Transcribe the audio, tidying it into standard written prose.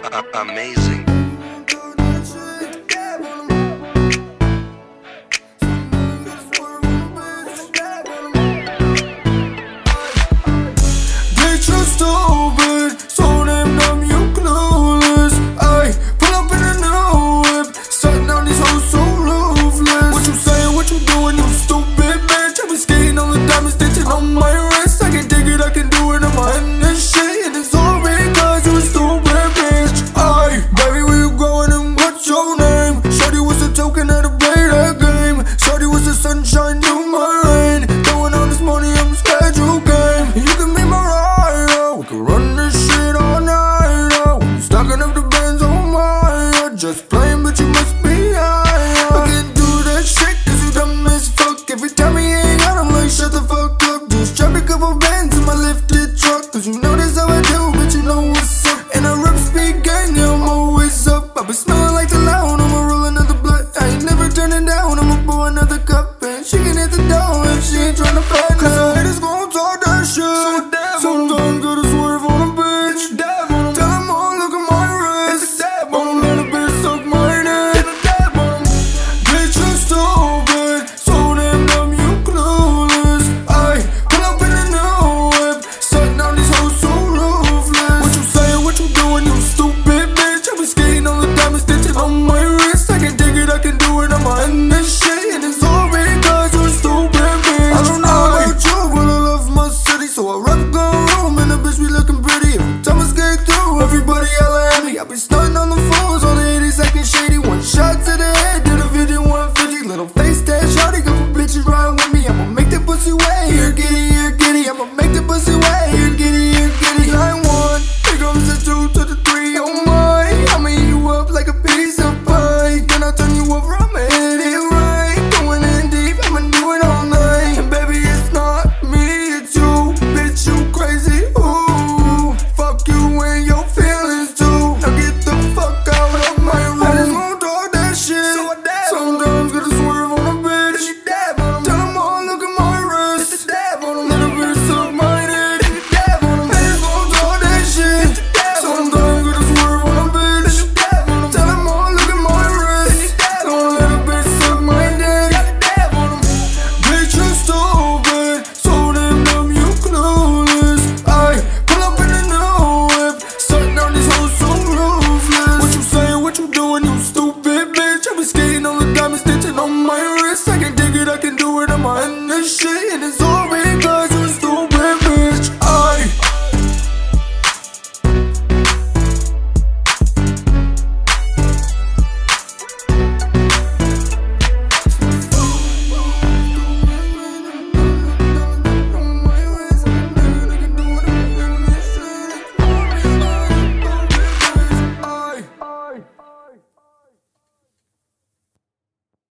Amazing. Bitch, you stupid, so damn dumb, you clueless. Ay, pull up in a new whip, starting down these hoes so ruthless. What you saying, what you doing, you stupid bitch? I be skating on the diamonds, stitching on my wrist. I can dig it, I can do it, I'm in this shit. And it's all because you a stupid bitch. Ay, baby, where you going and what's your name? Shorty was the token that to play that game. Shorty was the sunshine to my